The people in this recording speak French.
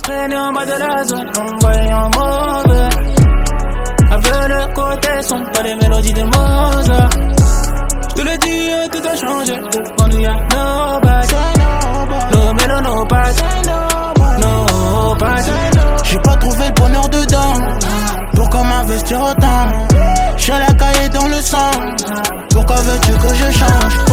Traîner en bas de la zone, on voyant mauvais. Avec le côté sombre, pas les mélodies de Mozart. Je te le dis, tout a changé. Devant nous y'a nobody. No melon, no pass. No pass. J'ai pas trouvé le bonheur dedans. Pourquoi m'investir autant? J'ai la caille dans le sang. Pourquoi veux-tu que je change?